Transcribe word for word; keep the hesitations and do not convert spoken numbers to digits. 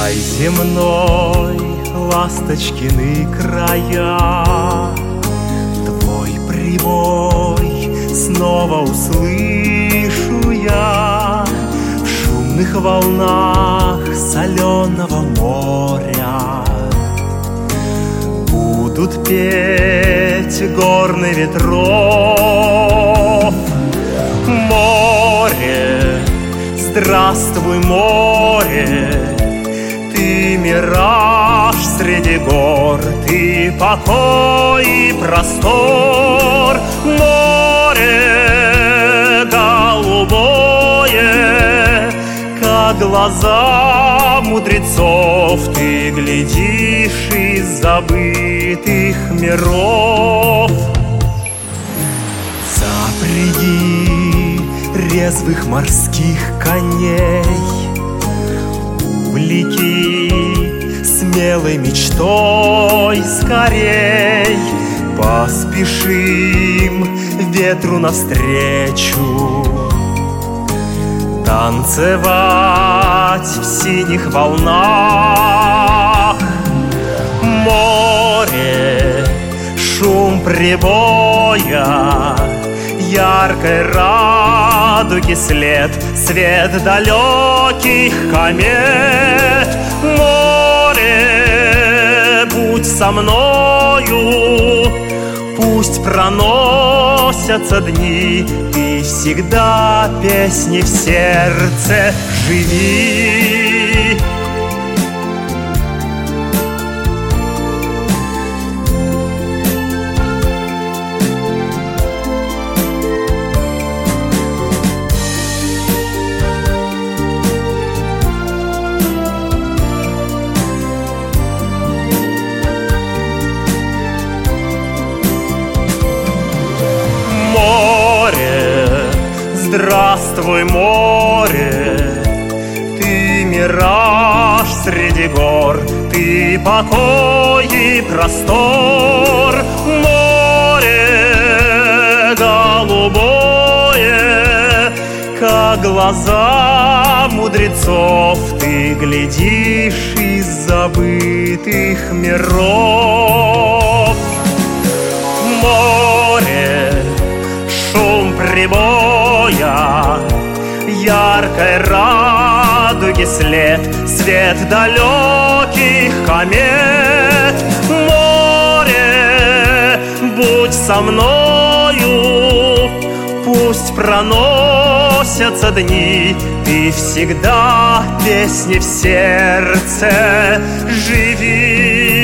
Край земной, ласточкины края, твой прибой снова услышу я в шумных волнах соленого моря. Будут петь горны ветров. Море, здравствуй, море, ты мираж среди гор, ты покой и простор. Море голубое, как глаза мудрецов, ты глядишь из забытых миров. Запряги резвых морских коней, увлеки смелой мечтой скорей, поспешим ветру навстречу, танцевать в синих волнах. Море, шум прибоя, яркой радуги след, свет далеких комет. Море, будь со мною, пусть проносятся дни, ты всегда песни в сердце живи. Здравствуй, море, ты мираж среди гор, ты покой и простор. Море голубое, как глаза мудрецов, ты глядишь из забытых миров. Море, шум прибоя, яркой радуги след, свет далеких комет. Море, будь со мною, пусть проносятся дни, ты всегда песни в сердце живи.